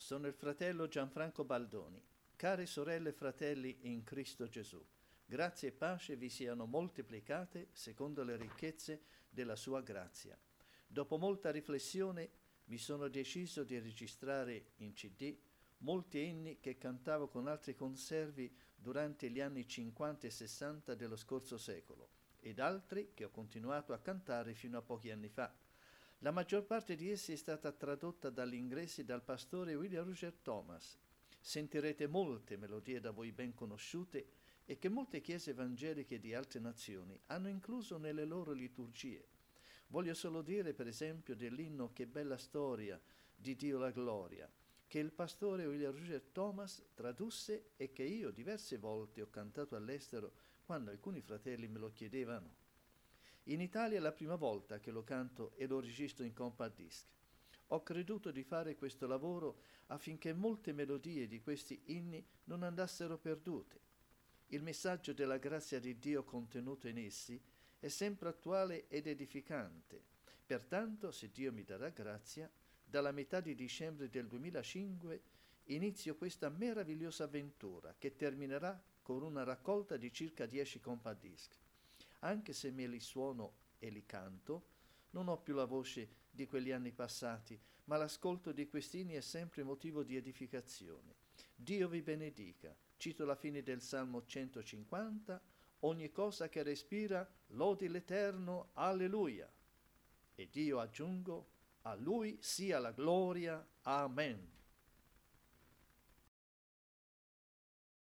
Sono il fratello Gianfranco Baldoni. Care sorelle e fratelli in Cristo Gesù, grazie e pace vi siano moltiplicate secondo le ricchezze della sua grazia. Dopo molta riflessione mi sono deciso di registrare in CD molti inni che cantavo con altri conservi durante gli anni 50 e 60 dello scorso secolo ed altri che ho continuato a cantare fino a pochi anni fa. La maggior parte di essi è stata tradotta dall'inglese dal pastore William Ruger Thomas. Sentirete molte melodie da voi ben conosciute e che molte chiese evangeliche di altre nazioni hanno incluso nelle loro liturgie. Voglio solo dire, per esempio, dell'inno Che bella storia di Dio la gloria, che il pastore William Ruger Thomas tradusse e che io diverse volte ho cantato all'estero quando alcuni fratelli me lo chiedevano. In Italia è la prima volta che lo canto e lo registro in compact disc. Ho creduto di fare questo lavoro affinché molte melodie di questi inni non andassero perdute. Il messaggio della grazia di Dio contenuto in essi è sempre attuale ed edificante. Pertanto, se Dio mi darà grazia, dalla metà di dicembre del 2005 inizio questa meravigliosa avventura che terminerà con una raccolta di circa 10 compact disc. Anche se me li suono e li canto, non ho più la voce di quegli anni passati, ma l'ascolto di quest'inni è sempre motivo di edificazione. Dio vi benedica. Cito la fine del Salmo 150, ogni cosa che respira lodi l'Eterno, alleluia. Ed io aggiungo, a Lui sia la gloria, amen.